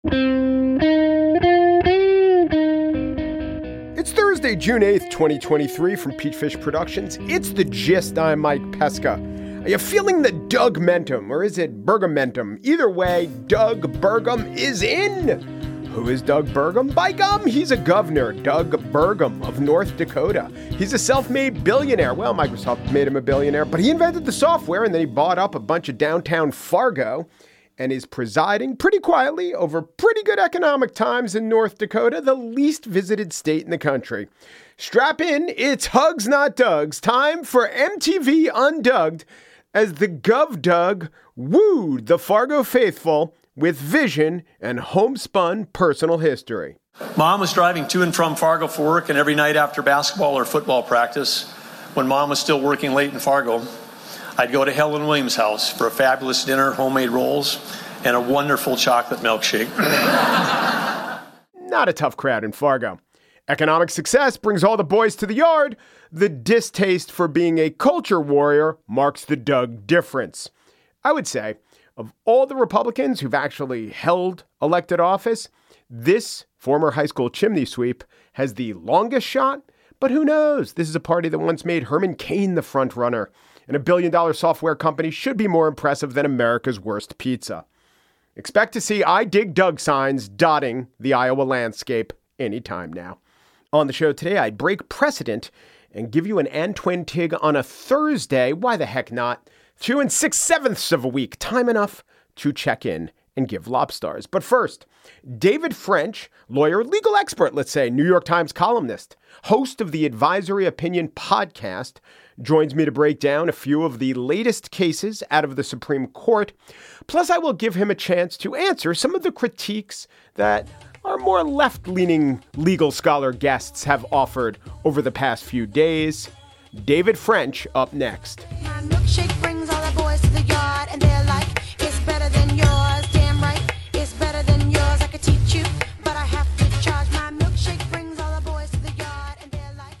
It's Thursday, June 8th, 2023 from Peachfish Productions. It's The Gist. I'm Mike Pesca. Are you feeling the Doug-mentum, or is it Burgamentum? Either way, Doug Burgum is in. Who is Doug Burgum? By gum, he's a governor, Doug Burgum of North Dakota. He's a self-made billionaire. Well, Microsoft made him a billionaire, but he invented the software and then he bought up a bunch of downtown Fargo and is presiding pretty quietly over pretty good economic times in North Dakota, the least visited state in the country. Strap in, it's Hugs Not Dougs, time for MTV Undugged, as the Gov Doug wooed the Fargo faithful with vision and homespun personal history. Mom was driving to and from Fargo for work, and every night after basketball or football practice, when Mom was still working late in Fargo, I'd go to Helen Williams' house for a fabulous dinner, homemade rolls, and a wonderful chocolate milkshake. Not a tough crowd in Fargo. Economic success brings all the boys to the yard. The distaste for being a culture warrior marks the Doug difference. I would say, of all the Republicans who've actually held elected office, this former high school chimney sweep has the longest shot. But who knows? This is a party that once made Herman Cain the front runner. And $1 billion software company should be more impressive than America's worst pizza. Expect to see I Dig Doug signs dotting the Iowa landscape anytime now. On the show today, I break precedent and give you an Antwin Tig on a Thursday. Why the heck not? 2 6/7 of a week. Time enough to check in and give lobstars. But first, David French, lawyer, legal expert, let's say, New York Times columnist, host of the Advisory Opinion podcast, joins me to break down a few of the latest cases out of the Supreme Court. Plus, I will give him a chance to answer some of the critiques that our more left-leaning legal scholar guests have offered over the past few days. David French up next. My milkshake brings all the boys to the yard, and they're like, it's better than yours. Damn right, it's better than yours. I could teach you, but I have to charge. My milkshake brings all the boys to the yard, and they're like...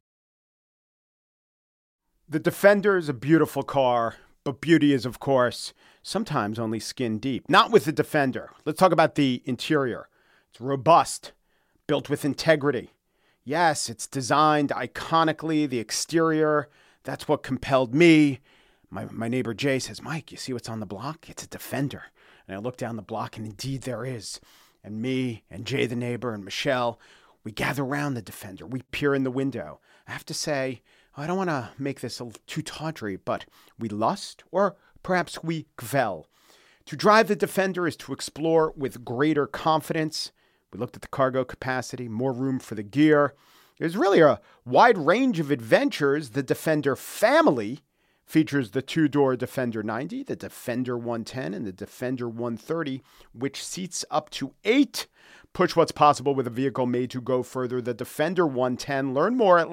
The Defender is a beautiful car, but beauty is, of course, sometimes only skin deep. Not with the Defender. Let's talk about the interior. It's robust, built with integrity. Yes, it's designed iconically. The exterior, that's what compelled me. My neighbor Jay says, Mike, you see what's on the block? It's a Defender. And I look down the block, and indeed there is. And me and Jay the neighbor and Michelle, we gather around the Defender. We peer in the window. I have to say, I don't want to make this a little too tawdry, but we lust, or perhaps we gvel. To drive the Defender is to explore with greater confidence. We looked at the cargo capacity, more room for the gear. There's really a wide range of adventures. The Defender family features the two-door Defender 90, the Defender 110, and the Defender 130, which seats up to 8. Push what's possible with a vehicle made to go further. The Defender 110. Learn more at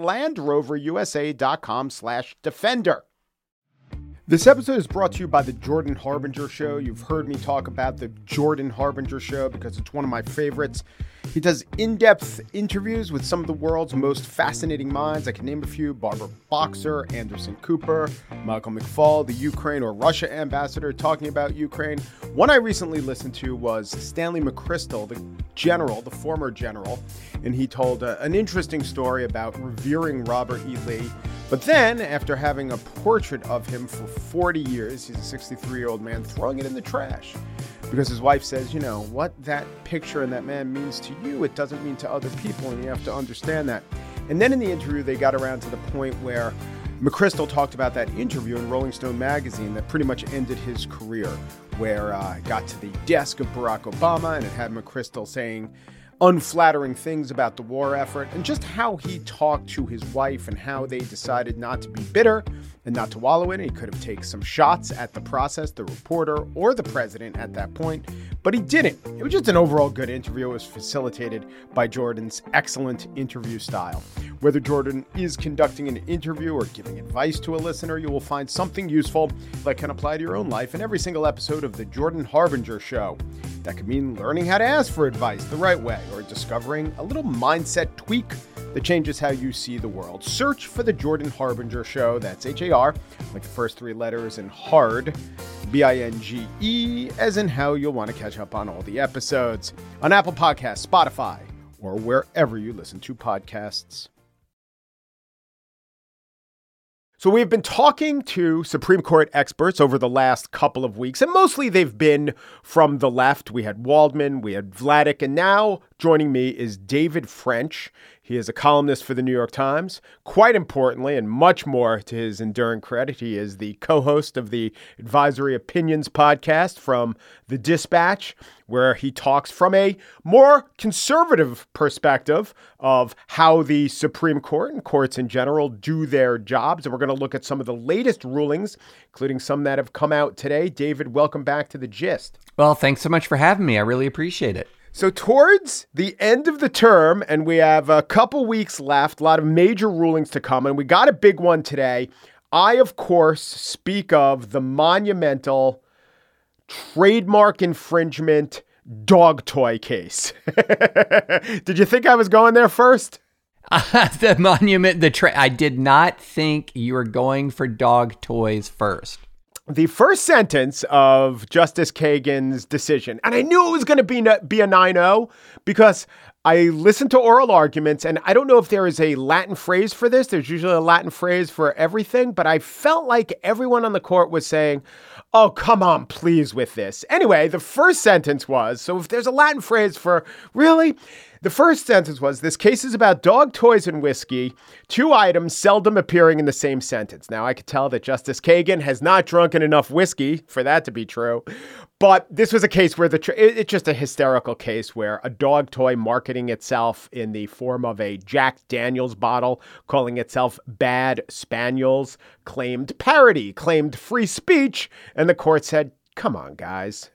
LandRoverUSA.com/Defender. This episode is brought to you by the Jordan Harbinger Show. You've heard me talk about the Jordan Harbinger Show because it's one of my favorites. He does in-depth interviews with some of the world's most fascinating minds. I can name a few: Barbara Boxer, Anderson Cooper, Michael McFaul, the Ukraine or Russia ambassador talking about Ukraine. One I recently listened to was Stanley McChrystal, the general, the former general, and he told an interesting story about revering Robert E. Lee. But then, after having a portrait of him for 40 years, he's a 63-year-old man, throwing it in the trash. Because his wife says, you know, what that picture and that man means to you, it doesn't mean to other people, and you have to understand that. And then in the interview, they got around to the point where McChrystal talked about that interview in Rolling Stone magazine that pretty much ended his career, where it got to the desk of Barack Obama, and it had McChrystal saying unflattering things about the war effort, and just how he talked to his wife and how they decided not to be bitter and not to wallow in it. He could have taken some shots at the process, the reporter, or the president at that point, but he didn't. It was just an overall good interview. It was facilitated by Jordan's excellent interview style. Whether Jordan is conducting an interview or giving advice to a listener, you will find something useful that can apply to your own life in every single episode of The Jordan Harbinger Show. That could mean learning how to ask for advice the right way, or discovering a little mindset tweak that changes how you see the world. Search for The Jordan Harbinger Show. That's H-A-R, like the first three letters, and hard, BINGE, as in how you'll want to catch up on all the episodes on Apple Podcasts, Spotify, or wherever you listen to podcasts. So we've been talking to Supreme Court experts over the last couple of weeks, and mostly they've been from the left. We had Waldman, we had Vladeck, and now joining me is David French. He is a columnist for the New York Times. Quite importantly, and much more to his enduring credit, he is the co-host of the Advisory Opinions podcast from The Dispatch, where he talks from a more conservative perspective of how the Supreme Court and courts in general do their jobs. And we're going to look at some of the latest rulings, including some that have come out today. David, welcome back to The Gist. Well, thanks so much for having me. I really appreciate it. So towards the end of the term, and we have a couple weeks left, a lot of major rulings to come, and we got a big one today. I, of course, speak of the monumental trademark infringement dog toy case. Did you think I was going there first? The monument, I did not think you were going for dog toys first. The first sentence of Justice Kagan's decision, and I knew it was going to be a 9-0 because I listened to oral arguments, and I don't know if there is a Latin phrase for this. There's usually a Latin phrase for everything, but I felt like everyone on the court was saying, oh, come on, please with this. Anyway, the first sentence was, so if there's a Latin phrase for really, the first sentence was, this case is about dog toys and whiskey, two items seldom appearing in the same sentence. Now, I could tell that Justice Kagan has not drunken enough whiskey for that to be true. But this was a case where it's just a hysterical case where a dog toy marketing itself in the form of a Jack Daniels bottle, calling itself Bad Spaniels, claimed parody, claimed free speech. And the court said, come on, guys.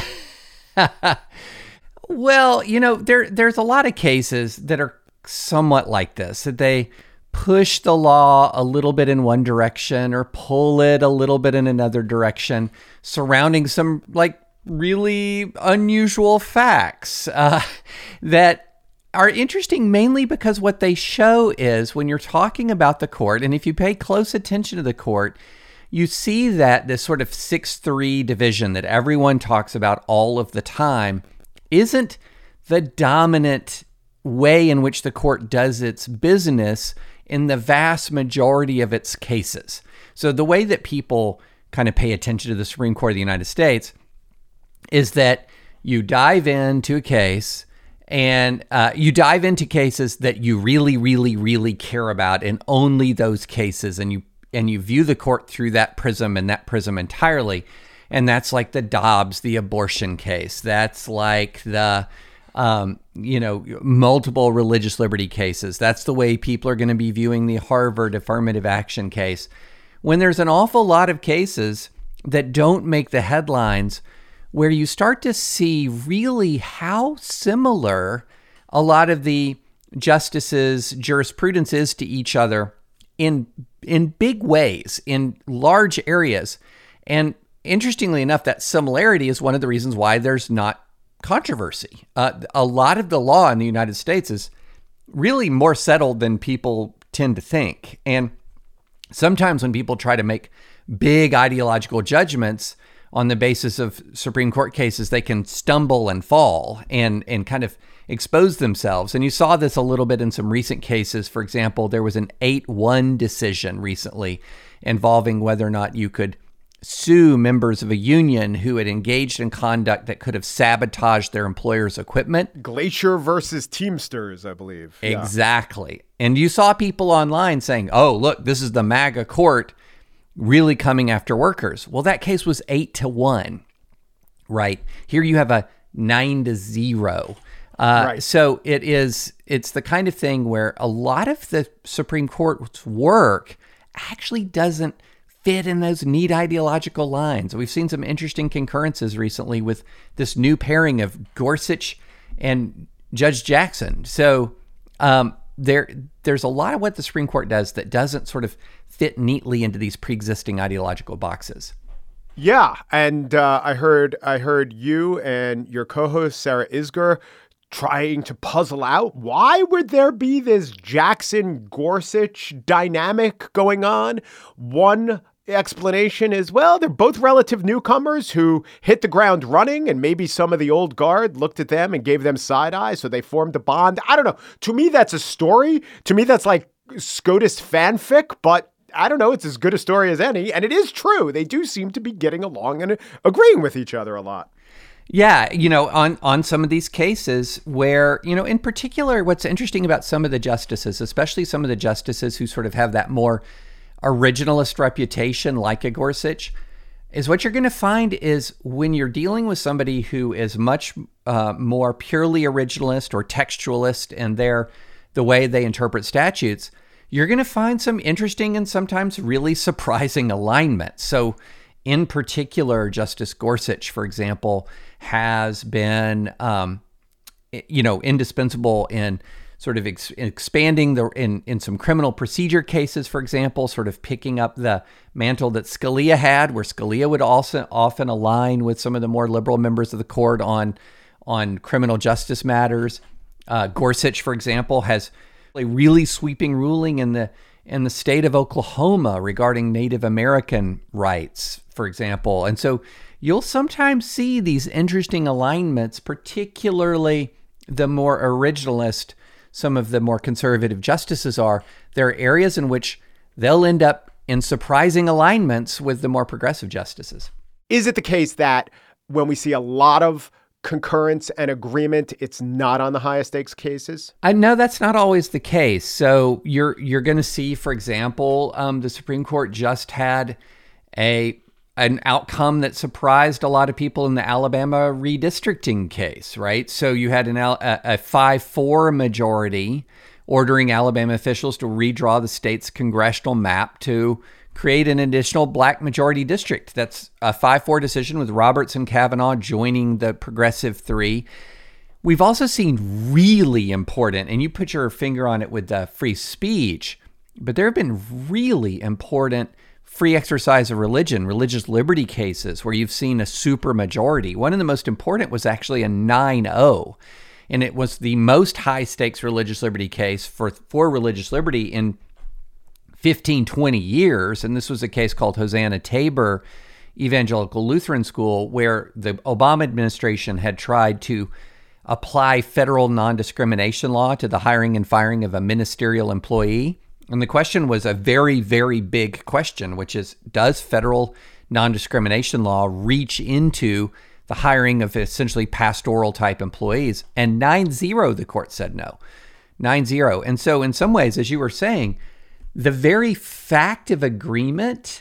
Well, you know, there's a lot of cases that are somewhat like this, that they push the law a little bit in one direction or pull it a little bit in another direction surrounding some like really unusual facts that are interesting mainly because what they show is when you're talking about the court, and if you pay close attention to the court, you see that this sort of 6-3 division that everyone talks about all of the time isn't the dominant way in which the court does its business in the vast majority of its cases. So the way that people kind of pay attention to the Supreme Court of the United States is that you dive into a case and you dive into cases that you really, really, really care about, and only those cases, and you view the court through that prism and that prism entirely. And that's like the Dobbs, the abortion case. That's like the, multiple religious liberty cases. That's the way people are going to be viewing the Harvard affirmative action case. When there's an awful lot of cases that don't make the headlines, where you start to see really how similar a lot of the justices' jurisprudence is to each other in big ways, in large areas. And interestingly enough, that similarity is one of the reasons why there's not controversy. A lot of the law in the United States is really more settled than people tend to think. And sometimes when people try to make big ideological judgments on the basis of Supreme Court cases, they can stumble and fall and kind of expose themselves. And you saw this a little bit in some recent cases. For example, there was an 8-1 decision recently involving whether or not you could sue members of a union who had engaged in conduct that could have sabotaged their employer's equipment. Glacier versus Teamsters, I believe. Yeah. Exactly. And you saw people online saying, oh, look, this is the MAGA court really coming after workers. Well, that case was 8-1, right? Here you have a 9-0. Right. So it's the kind of thing where a lot of the Supreme Court's work actually doesn't fit in those neat ideological lines. We've seen some interesting concurrences recently with this new pairing of Gorsuch and Judge Jackson. So there's a lot of what the Supreme Court does that doesn't sort of fit neatly into these pre-existing ideological boxes. Yeah, and I heard you and your co-host Sarah Isgur trying to puzzle out why would there be this Jackson-Gorsuch dynamic going on. One explanation is, well, they're both relative newcomers who hit the ground running, and maybe some of the old guard looked at them and gave them side eye, so they formed a bond. I don't know. To me, that's a story. To me, that's like SCOTUS fanfic, but I don't know. It's as good a story as any, and it is true. They do seem to be getting along and agreeing with each other a lot. Yeah, on some of these cases where, in particular, what's interesting about some of the justices, especially some of the justices who sort of have that more originalist reputation, like a Gorsuch, is what you're going to find is when you're dealing with somebody who is much more purely originalist or textualist in the way they interpret statutes, you're going to find some interesting and sometimes really surprising alignment. So in particular, Justice Gorsuch, for example, has been, indispensable in sort of expanding in some criminal procedure cases, for example, sort of picking up the mantle that Scalia had, where Scalia would also often align with some of the more liberal members of the court on criminal justice matters. Gorsuch, for example, has a really sweeping ruling in the state of Oklahoma regarding Native American rights, for example. And so you'll sometimes see these interesting alignments, particularly the more originalist some of the more conservative justices are. There are areas in which they'll end up in surprising alignments with the more progressive justices. Is it the case that when we see a lot of concurrence and agreement, it's not on the highest stakes cases? No, that's not always the case. So you're going to see, for example, the Supreme Court just had an outcome that surprised a lot of people in the Alabama redistricting case, right? So you had a 5-4 majority ordering Alabama officials to redraw the state's congressional map to create an additional black majority district. That's a 5-4 decision with Roberts and Kavanaugh joining the progressive three. We've also seen really important, and you put your finger on it with the free speech, but there have been really important free exercise of religion, religious liberty cases where you've seen a super majority. One of the most important was actually a 9-0, and it was the most high stakes religious liberty case for religious liberty in 15, 20 years. And this was a case called Hosanna Tabor Evangelical Lutheran School, where the Obama administration had tried to apply federal non-discrimination law to the hiring and firing of a ministerial employee. And the question was a very, very big question, which is, does federal non-discrimination law reach into the hiring of essentially pastoral type employees? And 9-0, the court said no. 9-0. And so in some ways, as you were saying, the very fact of agreement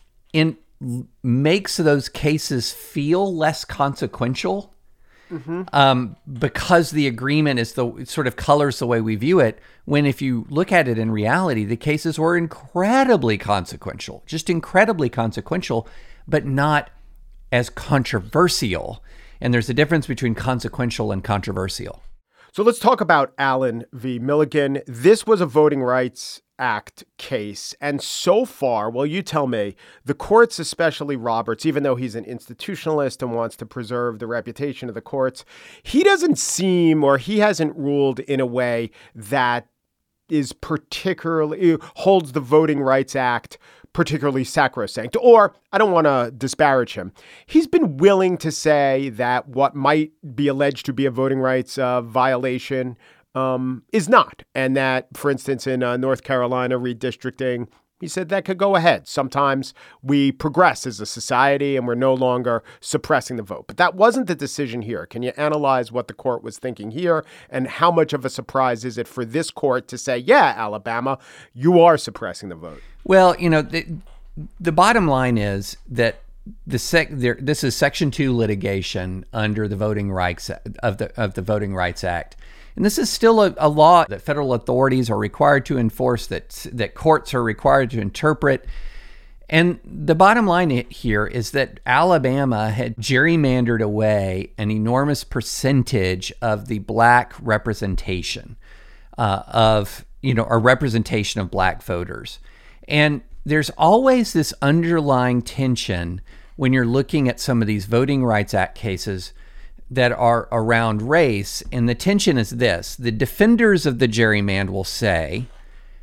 makes those cases feel less consequential. Because the agreement sort of colors the way we view it, when if you look at it in reality, the cases were incredibly consequential, just incredibly consequential, but not as controversial. And there's a difference between consequential and controversial. So let's talk about Allen v. Milligan. This was a Voting Rights Act case. And so far, well, you tell me, the courts, especially Roberts, even though he's an institutionalist and wants to preserve the reputation of the courts, he doesn't seem, or he hasn't ruled in a way that is particularly, holds the Voting Rights Act particularly sacrosanct. Or, I don't want to disparage him, he's been willing to say that what might be alleged to be a voting rights violation is not. And that, for instance, in North Carolina redistricting, he said that could go ahead. Sometimes we progress as a society and we're no longer suppressing the vote. But that wasn't the decision here. Can you analyze what the court was thinking here? And how much of a surprise is it for this court to say, yeah, Alabama, you are suppressing the vote? Well, the bottom line is that this is Section 2 litigation under the Voting Rights of the Voting Rights Act. And this is still a law that federal authorities are required to enforce, that courts are required to interpret. And the bottom line here is that Alabama had gerrymandered away an enormous percentage of the black representation a representation of black voters. And there's always this underlying tension when you're looking at some of these Voting Rights Act cases that are around race. And the tension is this: the defenders of the gerrymander will say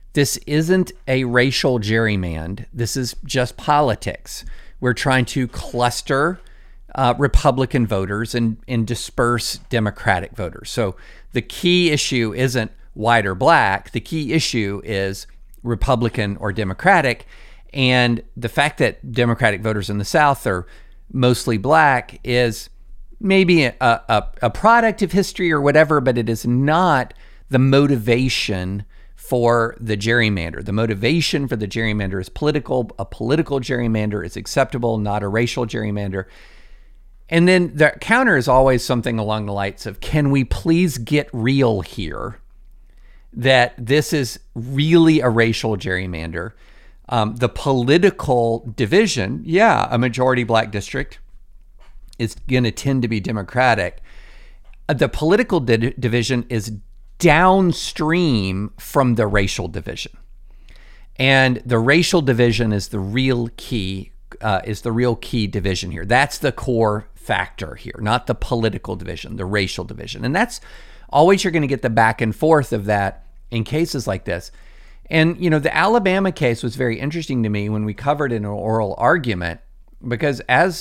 this isn't a racial gerrymander. This is just politics. We're trying to cluster Republican voters and disperse Democratic voters. So the key issue isn't white or black. The key issue is Republican or Democratic. And the fact that Democratic voters in the South are mostly black is maybe a product of history or whatever, but it is not the motivation for the gerrymander. The motivation for the gerrymander is political. A political gerrymander is acceptable, not a racial gerrymander. And then the counter is always something along the lines of, can we please get real here? That this is really a racial gerrymander. The political division, a majority black district is going to tend to be Democratic. The political division is downstream from the racial division. And the racial division is the real key division here. That's the core factor here, not the political division, the racial division. And that's always, you're going to get the back and forth of that in cases like this. And, the Alabama case was very interesting to me when we covered an oral argument, because as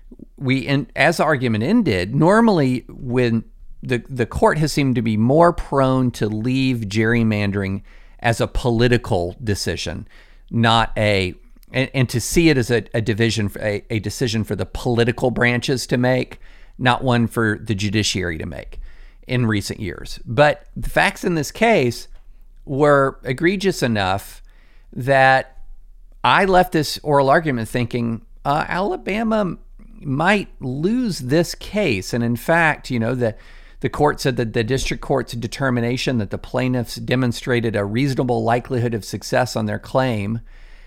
the argument ended, normally when the court has seemed to be more prone to leave gerrymandering as a political decision, not and to see it as a decision for the political branches to make, not one for the judiciary to make in recent years. But the facts in this case were egregious enough that I left this oral argument thinking Alabama might lose this case. And in fact, the court said that the district court's determination that the plaintiffs demonstrated a reasonable likelihood of success on their claim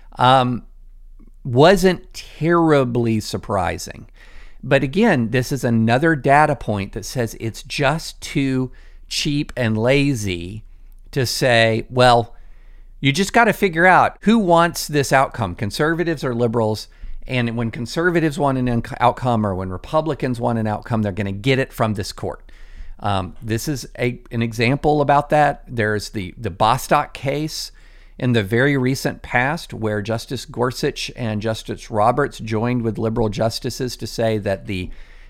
wasn't terribly surprising. But again, this is another data point that says it's just too cheap and lazy to say, well, you just got to figure out who wants this outcome, conservatives or liberals. And when conservatives want an outcome or when Republicans want an outcome, they're going to get it from this court. This is an example about that. There's the Bostock case in the very recent past where Justice Gorsuch and Justice Roberts joined with liberal justices to say that the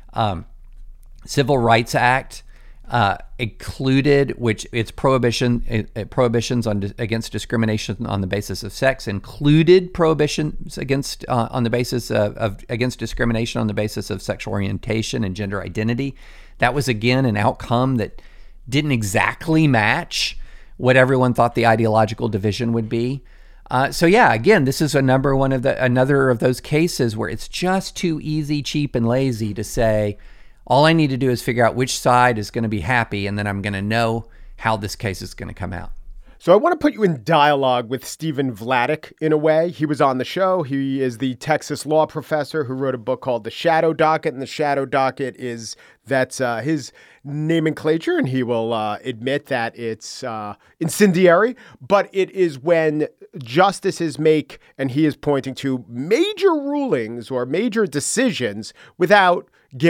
Civil Rights Act included, which its prohibitions against discrimination on the basis of sex included prohibitions against against discrimination on the basis of sexual orientation and gender identity. That was again an outcome that didn't exactly match what everyone thought the ideological division would be. Again, this is another of those cases where it's just too easy, cheap, and lazy to say, all I need to do is figure out which side is going to be happy, and then I'm going to know how this case is going to come out. So I want to put you in dialogue with Stephen Vladeck in a way. He was on the show. He is the Texas law professor who wrote a book called The Shadow Docket, and The Shadow Docket that's his nomenclature, and he will admit that it's incendiary, but it is when justices make, and he is pointing to, major rulings or major decisions without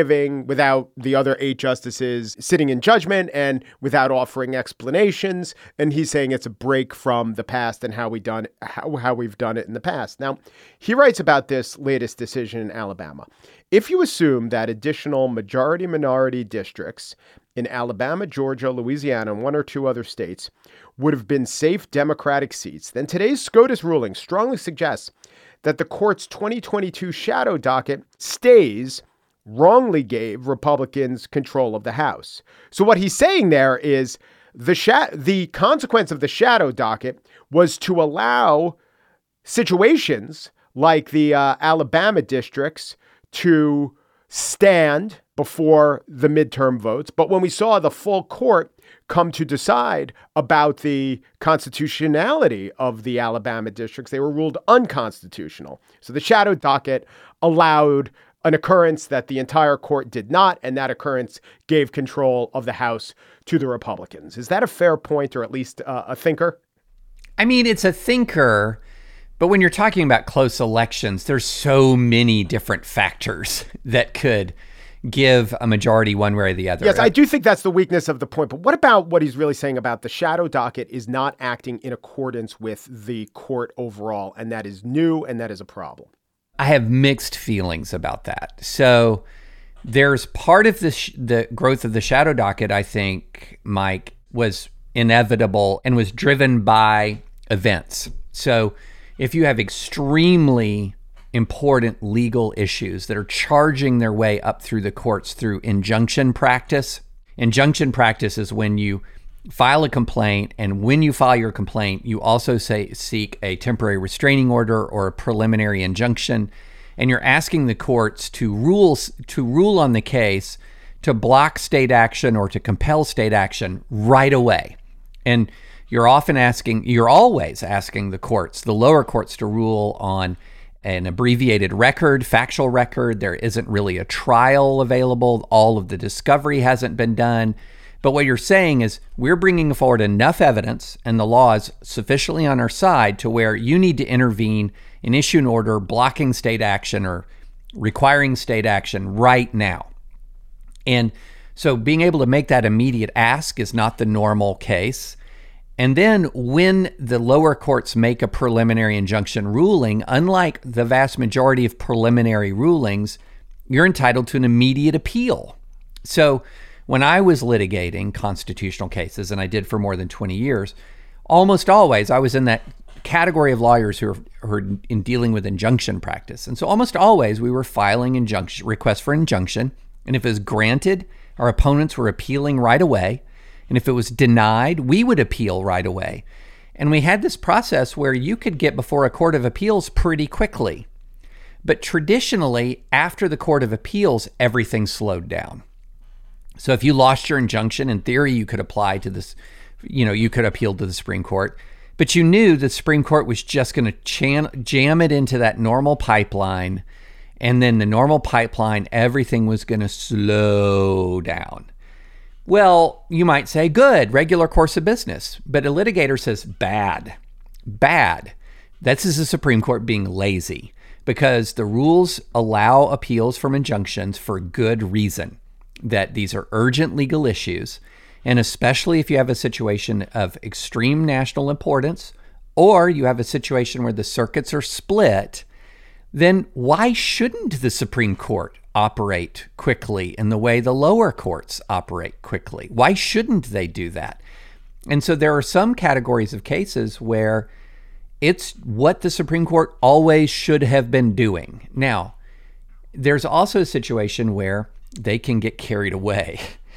the other 8 justices sitting in judgment and without offering explanations. And he's saying it's a break from the past and how we've done it in the past. Now, he writes about this latest decision in Alabama. If you assume that additional majority-minority districts in Alabama, Georgia, Louisiana, and 1 or 2 other states would have been safe Democratic seats, then today's SCOTUS ruling strongly suggests that the court's 2022 shadow docket wrongly gave Republicans control of the House. So what he's saying there is the consequence of the shadow docket was to allow situations like the Alabama districts to stand before the midterm votes. But when we saw the full court come to decide about the constitutionality of the Alabama districts, they were ruled unconstitutional. So the shadow docket allowed an occurrence that the entire court did not, and that occurrence gave control of the House to the Republicans. Is that a fair point, or at least a thinker? I mean, it's a thinker, but when you're talking about close elections, there's so many different factors that could give a majority one way or the other. Yes, I do think that's the weakness of the point. But what about what he's really saying about the shadow docket is not acting in accordance with the court overall, and that is new, and that is a problem? I have mixed feelings about that. So there's part of the growth of the shadow docket, I think, Mike, was inevitable and was driven by events. So if you have extremely important legal issues that are charging their way up through the courts through injunction practice. Injunction practice is when you file a complaint, and when you file your complaint, you also seek a temporary restraining order or a preliminary injunction, and you're asking the courts to rule on the case to block state action or to compel state action right away. And you're always asking the courts, the lower courts, to rule on an abbreviated record, factual record. There isn't really a trial available. All of the discovery hasn't been done. But what you're saying is we're bringing forward enough evidence and the law is sufficiently on our side to where you need to intervene and issue an order blocking state action or requiring state action right now. And so being able to make that immediate ask is not the normal case. And then when the lower courts make a preliminary injunction ruling, unlike the vast majority of preliminary rulings, you're entitled to an immediate appeal. So when I was litigating constitutional cases, and I did for more than 20 years, almost always I was in that category of lawyers who are in dealing with injunction practice. And so almost always we were filing requests for injunction. And if it was granted, our opponents were appealing right away. And if it was denied, we would appeal right away. And we had this process where you could get before a court of appeals pretty quickly. But traditionally, after the court of appeals, everything slowed down. So if you lost your injunction, in theory, you could apply to this, you could appeal to the Supreme Court. But you knew the Supreme Court was just going to jam it into that normal pipeline. And then the normal pipeline, everything was going to slow down. Well, you might say, good, regular course of business. But a litigator says, bad. This is the Supreme Court being lazy because the rules allow appeals from injunctions for good reason, that these are urgent legal issues. And especially if you have a situation of extreme national importance, or you have a situation where the circuits are split, then why shouldn't the Supreme Court operate quickly in the way the lower courts operate quickly? Why shouldn't they do that? And so there are some categories of cases where it's what the Supreme Court always should have been doing. Now, there's also a situation where they can get carried away.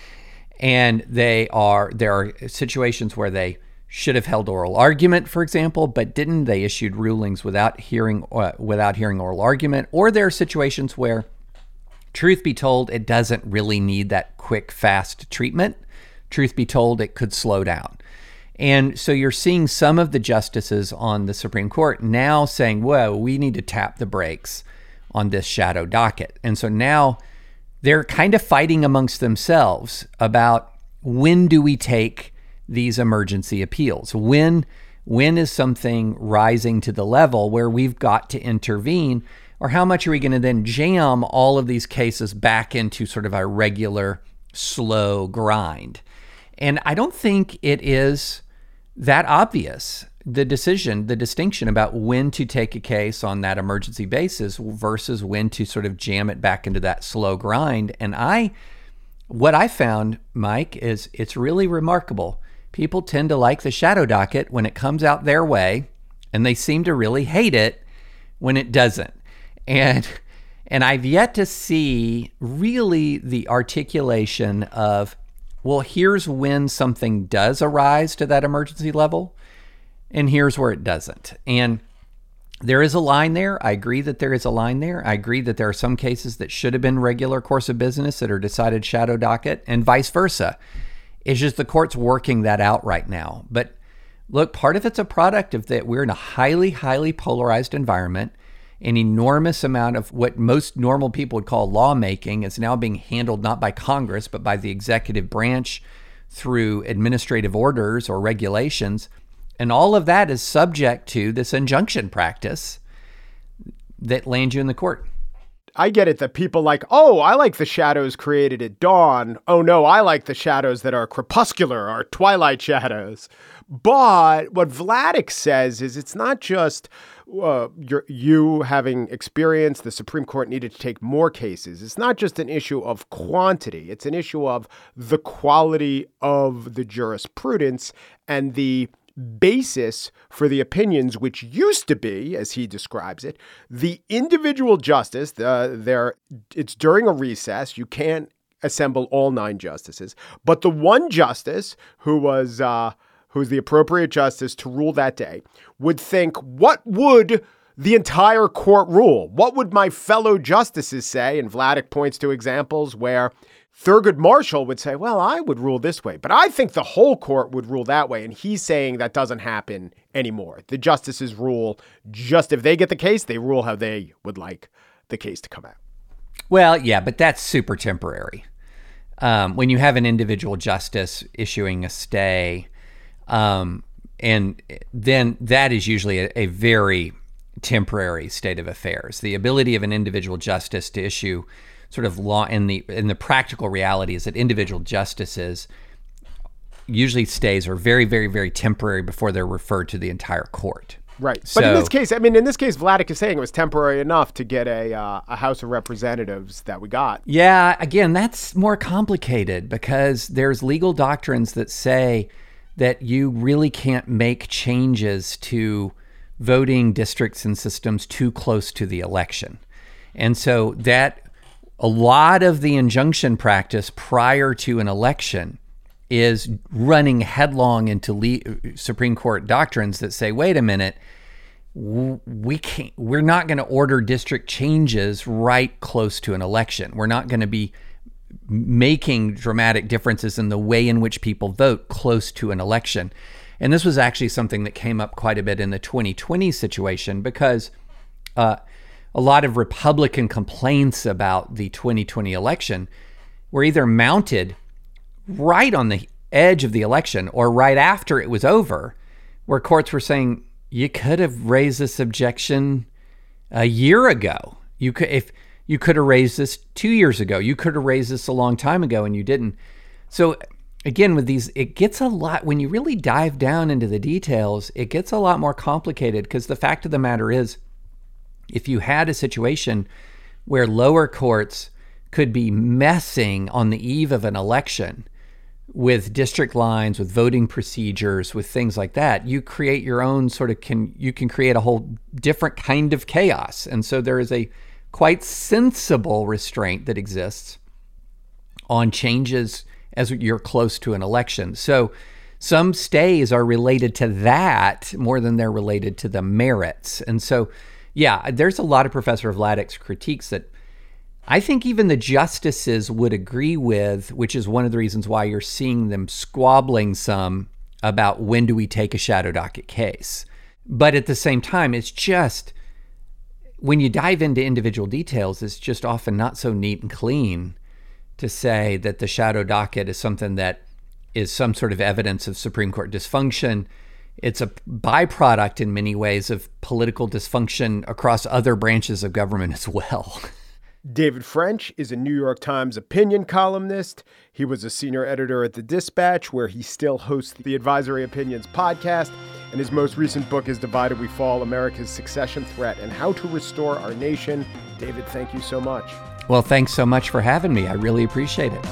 And there are situations where they should have held oral argument, for example, but didn't. They issued rulings without hearing oral argument. Or there are situations where, truth be told, it doesn't really need that quick, fast treatment. Truth be told, it could slow down. And so you're seeing some of the justices on the Supreme Court now saying, whoa, we need to tap the brakes on this shadow docket. And so now they're kind of fighting amongst themselves about when do we take these emergency appeals? When is something rising to the level where we've got to intervene? Or how much are we going to then jam all of these cases back into sort of a regular, slow grind? And I don't think it is that obvious, the distinction about when to take a case on that emergency basis versus when to sort of jam it back into that slow grind. And what I found, Mike, is it's really remarkable. People tend to like the shadow docket when it comes out their way, and they seem to really hate it when it doesn't. And I've yet to see really the articulation of, well, here's when something does arise to that emergency level, and here's where it doesn't. And there is a line there. I agree that there is a line there. I agree that there are some cases that should have been regular course of business that are decided shadow docket, and vice versa. It's just the court's working that out right now. But look, part of it's a product of that we're in a highly, highly polarized environment. An enormous amount of what most normal people would call lawmaking is now being handled not by Congress, but by the executive branch through administrative orders or regulations. And all of that is subject to this injunction practice that lands you in the court. I get it that people like, oh, I like the shadows created at dawn. Oh no, I like the shadows that are crepuscular or twilight shadows. But what Vladeck says is it's not just you having experience. The Supreme Court needed to take more cases. It's not just an issue of quantity. It's an issue of the quality of the jurisprudence and the basis for the opinions, which used to be, as he describes it, the individual justice. It's during a recess. You can't assemble all 9 justices, but the one justice who's the appropriate justice to rule that day would think, what would the entire court rule? What would my fellow justices say? And Vladeck points to examples where Thurgood Marshall would say, well, I would rule this way, but I think the whole court would rule that way. And he's saying that doesn't happen anymore. The justices rule just if they get the case, they rule how they would like the case to come out. Well, yeah, but that's super temporary. When you have an individual justice issuing a stay, and then that is usually a very temporary state of affairs. The ability of an individual justice to issue sort of law in the practical reality is that individual justices usually stays are very, very, very temporary before they're referred to the entire court. Right. But in this case, Vladeck is saying it was temporary enough to get a House of Representatives that we got. Yeah. Again, that's more complicated because there's legal doctrines that say that you really can't make changes to voting districts and systems too close to the election. And so that a lot of the injunction practice prior to an election is running headlong into Supreme Court doctrines that say, wait a minute, we're not going to order district changes right close to an election. We're not going to be making dramatic differences in the way in which people vote close to an election. And this was actually something that came up quite a bit in the 2020 situation because a lot of Republican complaints about the 2020 election were either mounted right on the edge of the election or right after it was over, where courts were saying, you could have raised this objection a year ago. You could have raised this 2 years ago. You could have raised this a long time ago and you didn't. So again, with these, it gets a lot, when you really dive down into the details, it gets a lot more complicated because the fact of the matter is, if you had a situation where lower courts could be messing on the eve of an election with district lines, with voting procedures, with things like that, you create your own you can create a whole different kind of chaos. And so there is a quite sensible restraint that exists on changes as you're close to an election. So some stays are related to that more than they're related to the merits. And so, yeah, there's a lot of Professor Vladeck's critiques that I think even the justices would agree with, which is one of the reasons why you're seeing them squabbling some about when do we take a shadow docket case. But at the same time, it's just, when you dive into individual details, it's just often not so neat and clean to say that the shadow docket is something that is some sort of evidence of Supreme Court dysfunction. It's a byproduct in many ways of political dysfunction across other branches of government as well. David French is a New York Times opinion columnist. He was a senior editor at The Dispatch, where he still hosts the Advisory Opinions podcast. And his most recent book is Divided We Fall, America's Succession Threat and How to Restore Our Nation. David, thank you so much. Well, thanks so much for having me. I really appreciate it.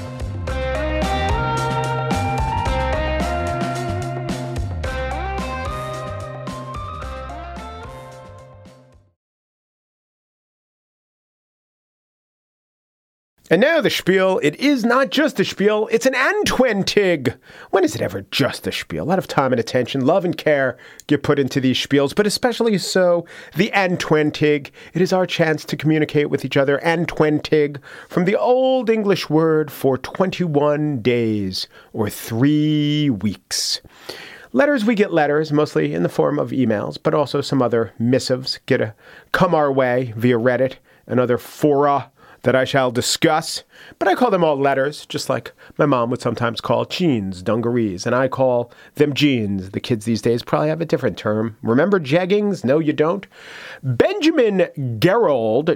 And now the spiel. It is not just a spiel, it's an Antwentig. When is it ever just a spiel? A lot of time and attention, love and care get put into these spiels, but especially so the Antwentig. It is our chance to communicate with each other. Antwentig, from the Old English word for 21 days or 3 weeks. Letters, we get letters, mostly in the form of emails, but also some other missives come our way via Reddit and other fora that I shall discuss, but I call them all letters, just like my mom would sometimes call jeans dungarees, and I call them jeans. The kids these days probably have a different term. Remember jeggings? No, you don't. Benjamin Gerald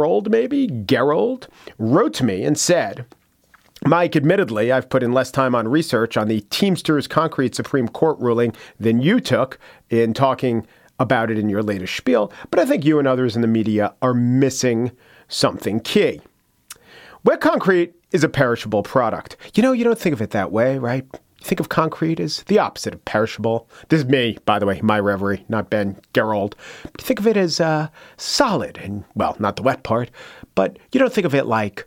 wrote to me and said, Mike, admittedly, I've put in less time on research on the Teamsters Concrete Supreme Court ruling than you took in talking about it in your latest spiel, but I think you and others in the media are missing something key. Wet concrete is a perishable product. You know, you don't think of it that way, right? You think of concrete as the opposite of perishable. This is me, by the way, my reverie, not Ben Gerald. But you think of it as solid and, well, not the wet part, but you don't think of it like,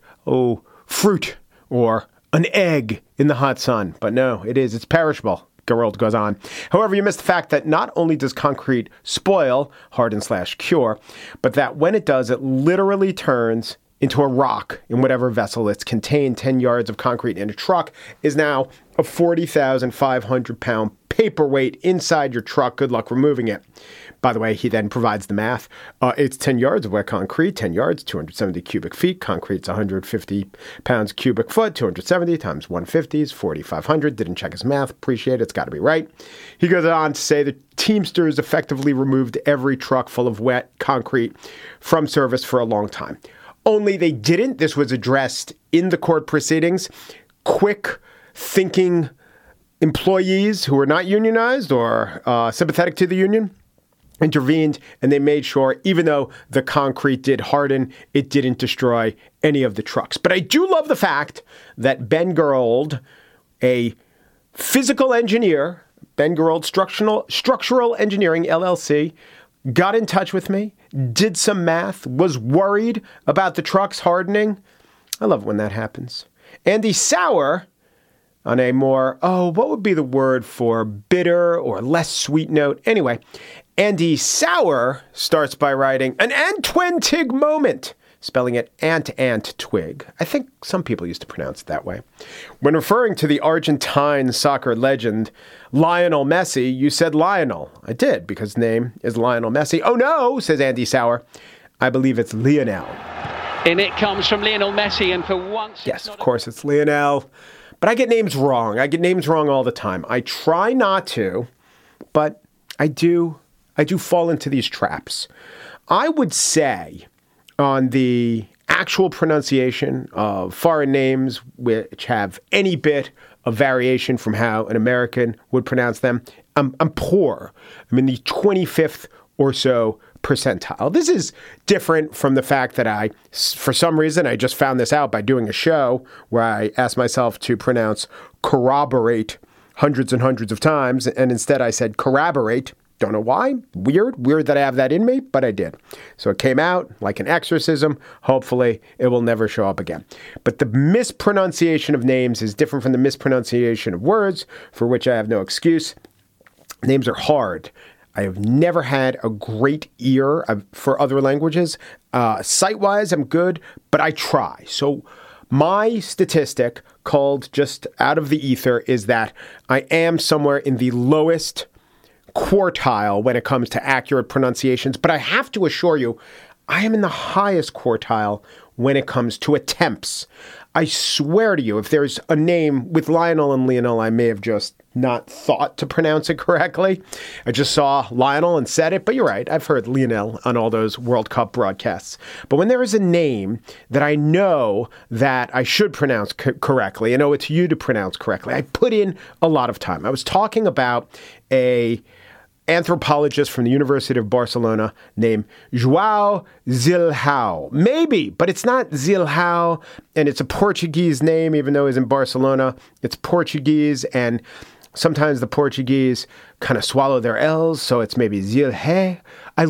fruit or an egg in the hot sun. But no, it's perishable. Gerald goes on. However, you miss the fact that not only does concrete spoil, harden/cure, but that when it does, it literally turns into a rock in whatever vessel it's contained. 10 yards of concrete in a truck is now a 40,500 pound paperweight inside your truck. Good luck removing it. By the way, he then provides the math. It's 10 yards of wet concrete, 10 yards, 270 cubic feet. Concrete's 150 pounds cubic foot, 270 times 150 is 4,500. Didn't check his math. Appreciate it. It's got to be right. He goes on to say the Teamsters effectively removed every truck full of wet concrete from service for a long time. Only they didn't. This was addressed in the court proceedings. Quick thinking employees who were not unionized or sympathetic to the union intervened, and they made sure, even though the concrete did harden, it didn't destroy any of the trucks. But I do love the fact that Ben Gerald, a physical engineer, Ben Gerald Structural Engineering, LLC, got in touch with me, did some math, was worried about the trucks hardening. I love when that happens. Andy Sauer, on a more, what would be the word for bitter or less sweet note? Anyway, Andy Sauer starts by writing, an ant-twig moment, spelling it ant-twig. I think some people used to pronounce it that way. When referring to the Argentine soccer legend Lionel Messi, you said Lionel. I did, because his name is Lionel Messi. Oh no, says Andy Sauer. I believe it's Lionel. And it comes from Lionel Messi, and for once... Yes, of course, it's Lionel. But I get names wrong. I get names wrong all the time. I try not to, but I do fall into these traps. I would say on the actual pronunciation of foreign names which have any bit of variation from how an American would pronounce them, I'm poor. I'm in the 25th or so percentile. This is different from the fact that for some reason, I just found this out by doing a show where I asked myself to pronounce corroborate hundreds and hundreds of times, and instead I said corroborate. Don't know why. Weird that I have that in me, but I did. So it came out like an exorcism. Hopefully it will never show up again. But the mispronunciation of names is different from the mispronunciation of words, for which I have no excuse. Names are hard. I have never had a great ear for other languages. Sight-wise, I'm good, but I try. So my statistic, called just out of the ether, is that I am somewhere in the lowest quartile when it comes to accurate pronunciations. But I have to assure you, I am in the highest quartile when it comes to attempts. I swear to you, if there's a name with Lionel and Lionel, I may have just not thought to pronounce it correctly. I just saw Lionel and said it, but you're right. I've heard Lionel on all those World Cup broadcasts. But when there is a name that I know that I should pronounce correctly, I know it's you to pronounce correctly, I put in a lot of time. I was talking about a anthropologist from the University of Barcelona named João Zilhao. Maybe, but it's not Zilhao, and it's a Portuguese name, even though he's in Barcelona. It's Portuguese, and sometimes the Portuguese kind of swallow their L's, so it's maybe Zilhe.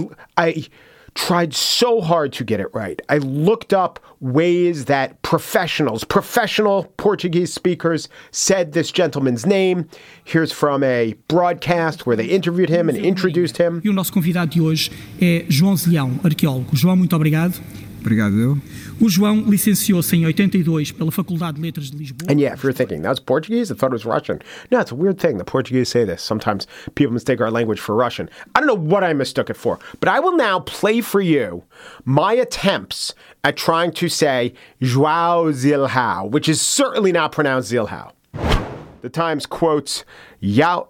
I tried so hard to get it right. I looked up ways that professional Portuguese speakers said this gentleman's name. Here's from a broadcast where they interviewed him and introduced him. E o nosso convidado de hoje é João Zilhão, arqueólogo. João, muito obrigado. Obrigado, eu. O João licenciou-se em 82 pela Faculdade de Letras de Lisboa. And yeah, if you're thinking, that's Portuguese? I thought it was Russian. No, it's a weird thing. The Portuguese say this. Sometimes people mistake our language for Russian. I don't know what I mistook it for, but I will now play for you my attempts at trying to say João Zilhao, which is certainly not pronounced Zilhao. The Times quotes Ziawa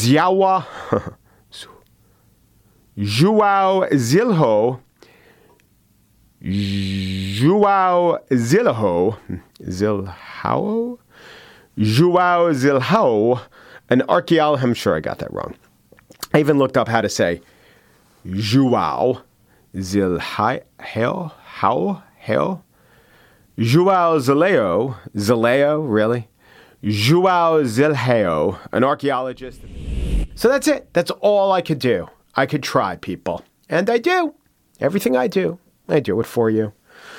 João Zilho. João Zilhao, an archaeologist. I'm sure I got that wrong. I even looked up how to say João Zilhao. João Zilhao, really? João Zilhao, an archaeologist. So that's it. That's all I could do. I could try, people. And I do. Everything I do it for you.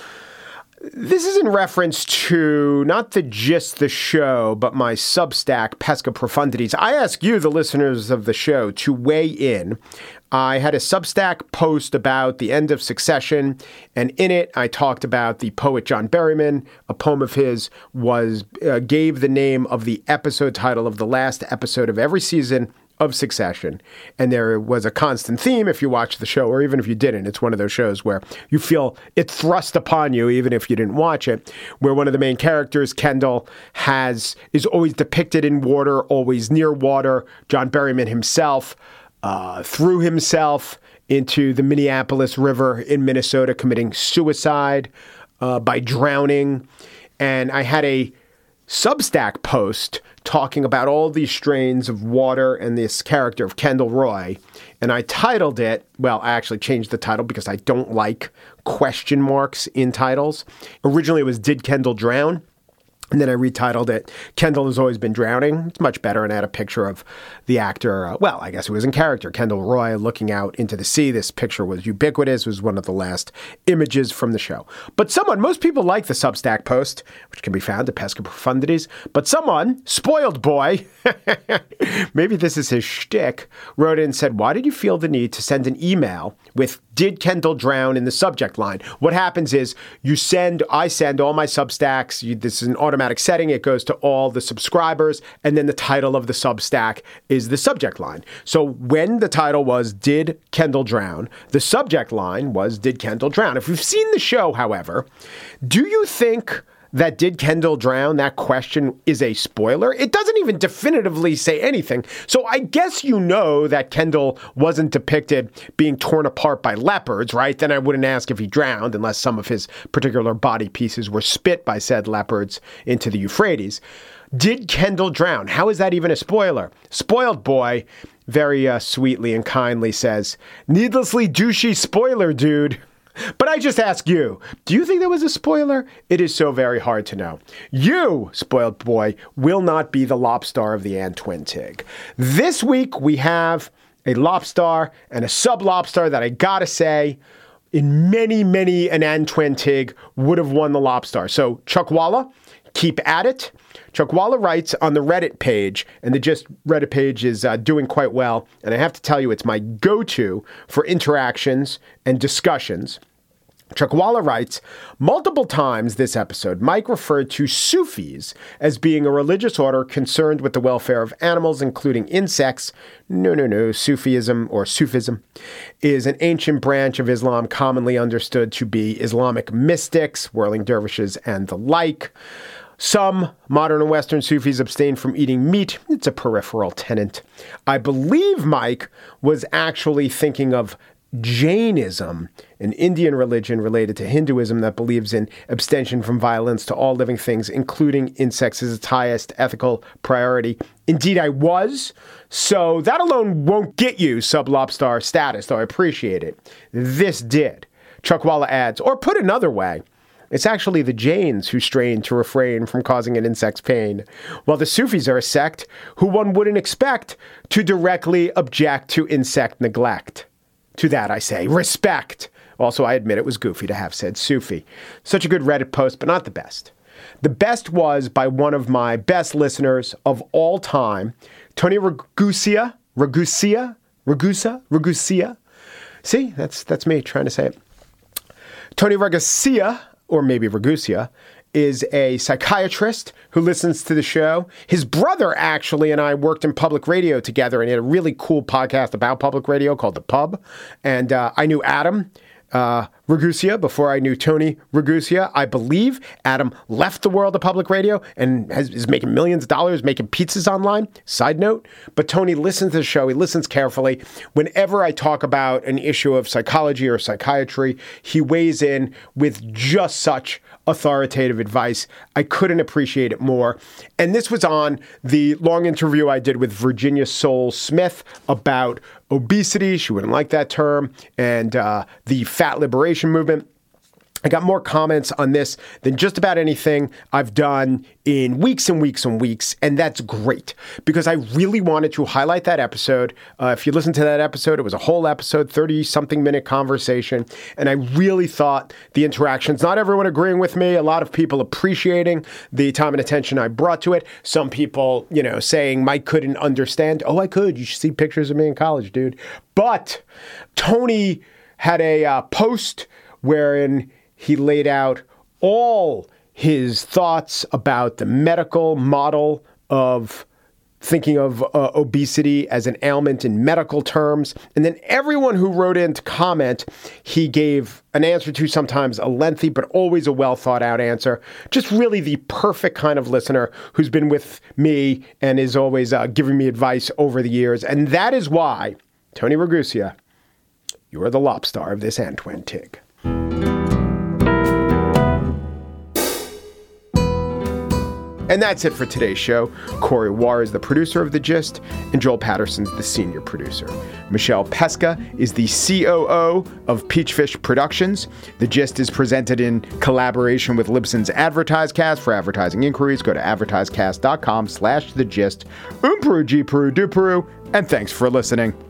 This is in reference to not just the show, but my Substack, Pesca Profundities. I ask you, the listeners of the show, to weigh in. I had a Substack post about the end of Succession, and in it, I talked about the poet John Berryman. A poem of his gave the name of the episode title of the last episode of every season of Succession. And there was a constant theme if you watch the show, or even if you didn't. It's one of those shows where you feel it thrust upon you, even if you didn't watch it, where one of the main characters, Kendall, is always depicted in water, always near water. John Berryman himself threw himself into the Minneapolis River in Minnesota, committing suicide by drowning. And I had a Substack post talking about all these strains of water and this character of Kendall Roy. And I titled it, well, I actually changed the title because I don't like question marks in titles. Originally, it was Did Kendall Drown? And then I retitled it, Kendall Has Always Been Drowning. It's much better, and I had a picture of the actor, well, I guess it was in character, Kendall Roy, looking out into the sea. This picture was ubiquitous. It was one of the last images from the show. But most people like the Substack post, which can be found at Pesca Profundities, but someone, spoiled boy, maybe this is his shtick, wrote in and said, why did you feel the need to send an email with Did Kendall Drown in the subject line? What happens is I send all my Substacks. This is an automatic setting. It goes to all the subscribers, and then the title of the Substack is the subject line. So when the title was Did Kendall Drown, the subject line was Did Kendall Drown. If you've seen the show, however, do you think that Did Kendall Drown, that question, is a spoiler? It doesn't even definitively say anything. So I guess you know that Kendall wasn't depicted being torn apart by leopards, right? Then I wouldn't ask if he drowned unless some of his particular body pieces were spit by said leopards into the Euphrates. Did Kendall drown? How is that even a spoiler? Spoiled boy very sweetly and kindly says, needlessly douchey spoiler, dude. But I just ask you, do you think that was a spoiler? It is so very hard to know. You, spoiled boy, will not be the lobstar of the Antwintig. This week, we have a lobstar and a sub-lobstar that I gotta say, in many an Antwintig would have won the lobstar. So Chuckwalla, keep at it. Chuckwalla writes on the Reddit page, and the Reddit page is doing quite well. And I have to tell you, it's my go-to for interactions and discussions. Chuckwalla writes, multiple times this episode, Mike referred to Sufis as being a religious order concerned with the welfare of animals, including insects. No. Sufism is an ancient branch of Islam commonly understood to be Islamic mystics, whirling dervishes, and the like. Some modern and Western Sufis abstain from eating meat. It's a peripheral tenet. I believe Mike was actually thinking of Jainism, an Indian religion related to Hinduism that believes in abstention from violence to all living things, including insects, as its highest ethical priority. Indeed, I was. So that alone won't get you sub-lobstar status, though I appreciate it. This did. Chuckwalla adds, or put another way, it's actually the Jains who strain to refrain from causing an insect's pain, while the Sufis are a sect who one wouldn't expect to directly object to insect neglect. To that I say, respect. Also, I admit it was goofy to have said Sufi. Such a good Reddit post, but not the best. The best was by one of my best listeners of all time, Tony Ragusa. See, that's me trying to say it. Tony Ragusea, or maybe Ragusea, is a psychiatrist who listens to the show. His brother, actually, and I worked in public radio together, and he had a really cool podcast about public radio called The Pub. And I knew Adam Ragusea before I knew Tony Ragusea. I believe Adam left the world of public radio and is making millions of dollars making pizzas online. Side note. But Tony listens to the show. He listens carefully. Whenever I talk about an issue of psychology or psychiatry, he weighs in with just such authoritative advice. I couldn't appreciate it more. And this was on the long interview I did with Virginia Soul Smith about obesity. She wouldn't like that term. And the fat liberation movement. I got more comments on this than just about anything I've done in weeks and weeks and weeks. And that's great because I really wanted to highlight that episode. If you listen to that episode, it was a whole episode, 30-something minute conversation. And I really thought the interactions, not everyone agreeing with me, a lot of people appreciating the time and attention I brought to it. Some people, saying Mike couldn't understand. Oh, I could. You should see pictures of me in college, dude. But Tony had a post wherein he laid out all his thoughts about the medical model of thinking of obesity as an ailment in medical terms. And then everyone who wrote in to comment, he gave an answer to, sometimes a lengthy, but always a well thought out answer. Just really the perfect kind of listener who's been with me and is always giving me advice over the years. And that is why, Tony Ragusea, you are the lobstar of this Antwen Tig. And that's it for today's show. Corey Warr is the producer of The Gist, and Joel Patterson's the senior producer. Michelle Pesca is the COO of Peachfish Productions. The Gist is presented in collaboration with Libsyn's AdvertiseCast. For advertising inquiries, go to advertisecast.com/thegist. Peru, G Peru, do Peru, and thanks for listening.